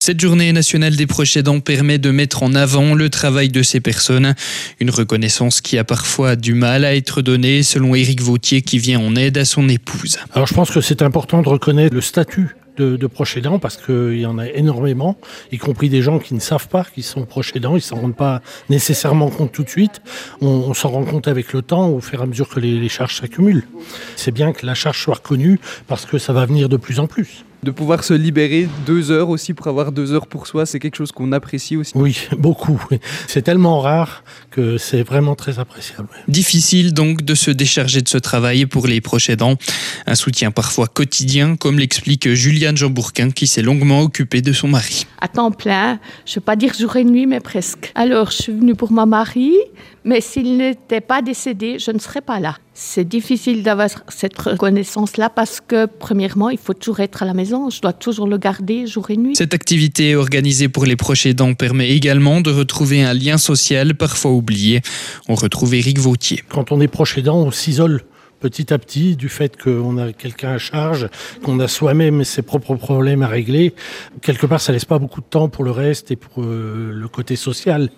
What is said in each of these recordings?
Cette journée nationale des proches aidants permet de mettre en avant le travail de ces personnes. Une reconnaissance qui a parfois du mal à être donnée, selon Éric Vautier qui vient en aide à son épouse. Alors je pense que c'est important de reconnaître le statut de proches aidants parce qu'il y en a énormément, y compris des gens qui ne savent pas qu'ils sont proches aidants, ils ne s'en rendent pas nécessairement compte tout de suite. On s'en rend compte avec le temps, au fur et à mesure que les charges s'accumulent. C'est bien que la charge soit reconnue parce que ça va venir de plus en plus. De pouvoir se libérer 2 heures aussi pour avoir 2 heures pour soi, c'est quelque chose qu'on apprécie aussi. Oui, beaucoup. C'est tellement rare que c'est vraiment très appréciable. Difficile donc de se décharger de ce travail pour les proches aidants. Un soutien parfois quotidien, comme l'explique Juliane Jean-Bourquin qui s'est longuement occupée de son mari. À temps plein, je ne vais pas dire jour et nuit, mais presque. Alors, je suis venue pour mon mari, mais s'il n'était pas décédé, je ne serais pas là. C'est difficile d'avoir cette reconnaissance-là parce que, premièrement, il faut toujours être à la maison. Je dois toujours le garder jour et nuit. Cette activité organisée pour les proches aidants permet également de retrouver un lien social parfois oublié. On retrouve Éric Vautier. Quand on est proche aidant, on s'isole petit à petit du fait qu'on a quelqu'un à charge, qu'on a soi-même ses propres problèmes à régler. Quelque part, ça laisse pas beaucoup de temps pour le reste et pour le côté social.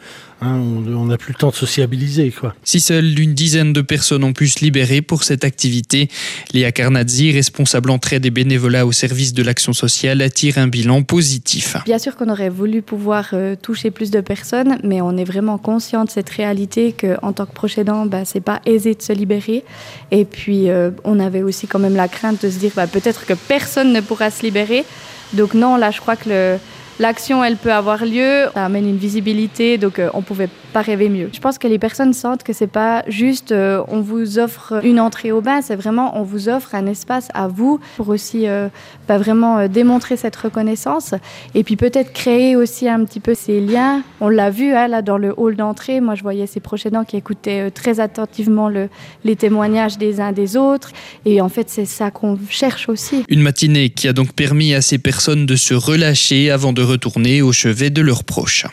On n'a plus le temps de sociabiliser, quoi. Si seule une dizaine de personnes ont pu se libérer pour cette activité, Léa Carnazzi, responsable entraide et bénévolat au service de l'action sociale, attire un bilan positif. Bien sûr qu'on aurait voulu pouvoir toucher plus de personnes, mais on est vraiment conscient de cette réalité qu'en tant que proche aidant, c'est pas aisé de se libérer. Et puis, on avait aussi quand même la crainte de se dire peut-être que personne ne pourra se libérer. Donc non, là, je crois que l'action, elle peut avoir lieu, ça amène une visibilité, donc on ne pouvait pas rêver mieux. Je pense que les personnes sentent que c'est pas juste on vous offre une entrée au bain, c'est vraiment on vous offre un espace à vous pour aussi vraiment démontrer cette reconnaissance et puis peut-être créer aussi un petit peu ces liens. On l'a vu là dans le hall d'entrée, moi je voyais ces proches aidants qui écoutaient très attentivement les témoignages des uns des autres et en fait c'est ça qu'on cherche aussi. Une matinée qui a donc permis à ces personnes de se relâcher avant de retourner au chevet de leurs proches.